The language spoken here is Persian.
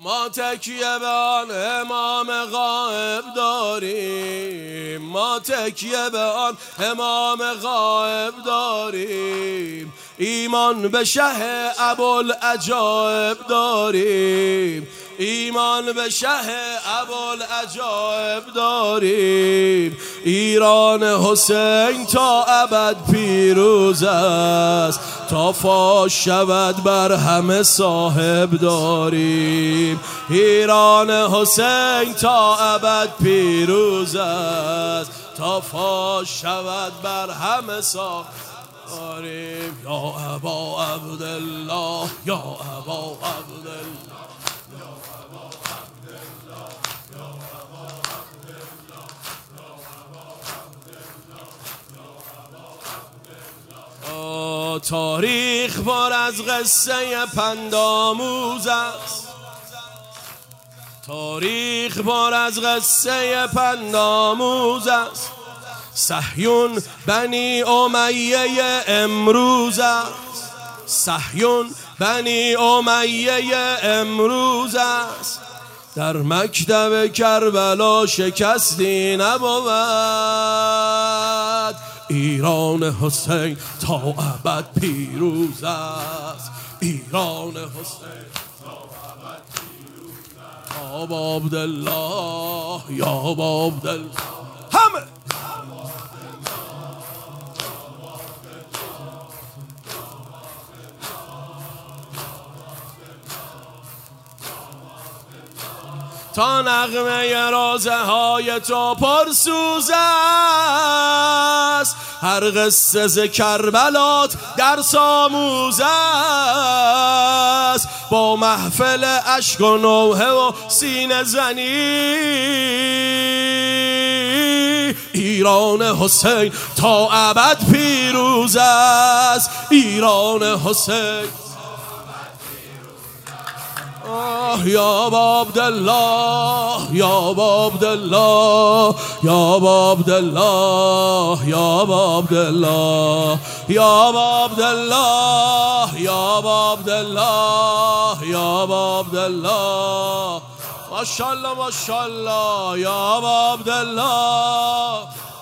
ما تکیه به آن امام غائب داریم، ما تکیه به آن امام غائب داریم، ایمان به شه ابوالعجایب داریم، ایمان به شه ابوالعجایب داریم. ایران حسین تا ابد پیروز است، تا فاش شود بر همه صاحب داریم. ایران حسین تا ابد پیروز است، تا فاش شود بر همه صاحب داریم. یا ابا عبدالله، یا ابا عبدالله، تاریخ پر از قصه پندآموز است، تاریخ پر از قصه پندآموز است. صهیون بنی امیه امروز است، صهیون بنی امیه امروز است. در مکتب کربلا شکستی نبود، ایران حسین تا ابد پیروز است، ایران حسین تا ابد پیروز است. یا عبدالله، یا عبدالله، همه تا نغمه رازه های تو پرسوز است، هر قصه ز کربلات در ساموز است. با محفل اشک و نوحه و سینه زنی، ایران حسین تا ابد پیروز است، ایران حسین. یا عبدالله، یا عبدالله، یا عبدالله، یا عبدالله، یا عبدالله، یا عبدالله، یا عبدالله. ماشاءالله ماشاءالله، یا عبدالله.